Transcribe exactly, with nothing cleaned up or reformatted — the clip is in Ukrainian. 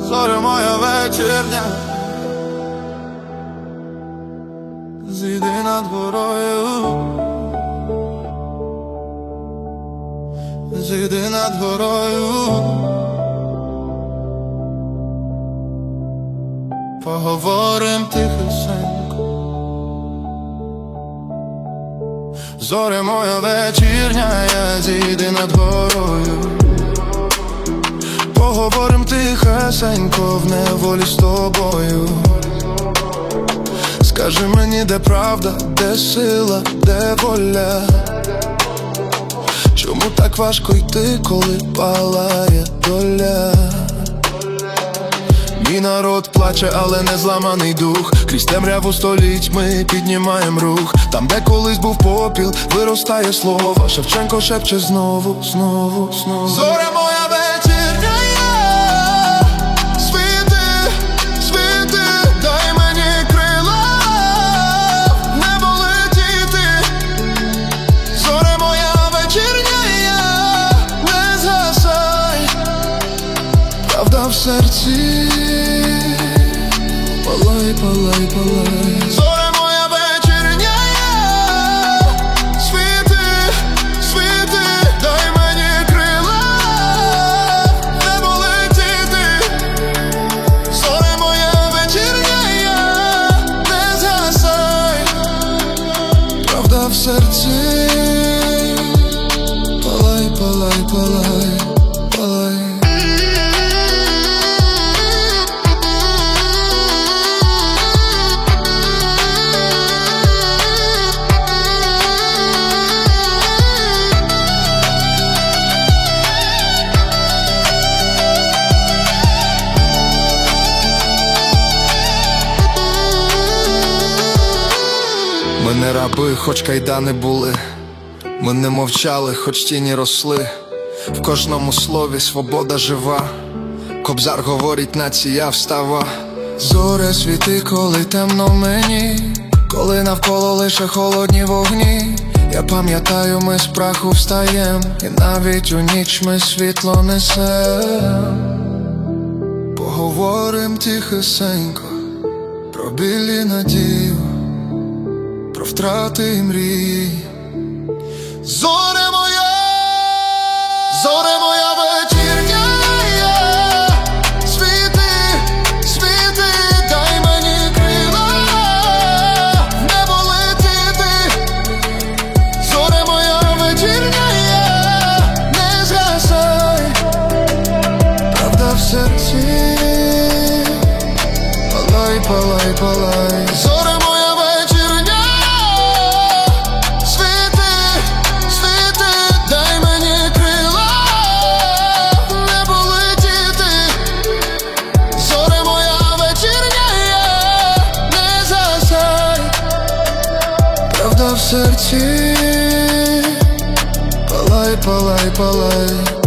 зоря моя вечірня, зійди над горою, зійди над горою, поговорим тихесенько. Зоря моя вечірня, я зійди над горою, поговорим тихесенько в неволі з тобою. Скажи мені, де правда, де сила, де воля? Чому так важко йти, коли палає доля? Мій народ плаче, але не зламаний дух. Крізь темряву століть ми піднімаєм рух. Там, де колись був попіл, виростає слово. Шевченко шепче знову, знову, знову. Зоря моя вечірня, я, світи, світи, дай мені крила, небо летіти. Зоря моя вечірня, я, не згасай, правда в серці. Палай, палай, палай. Зоря моя вечірня, я, світи, світи, дай мені крила, небо летіти. Зоря моя вечірня, я, не згасай, правда в серці. Палай, палай, палай, палай. Ми не раби, хоч кайдани були, ми не мовчали, хоч тіні росли. В кожному слові свобода жива. Кобзар говорить, нація встава. Зоря світи, коли темно мені, коли навколо лише холодні вогні. Я пам'ятаю, ми з праху встаєм, і навіть у ніч ми світло несем. Поговорим тихесенько про білі надію, про втрати і мрії. Зоря моя, зоря моя вечірня, я, світи, світи, дай мені крила, небо летіти. Зоря моя вечірня, я, не згасай, правда в серці. Палай, палай, палай. Зоря моя вечірня, світи, світи, дай мені крила, небо летіти. Зоря моя вечірня, я, не згасай, правда в серці. Палай, палай, палай.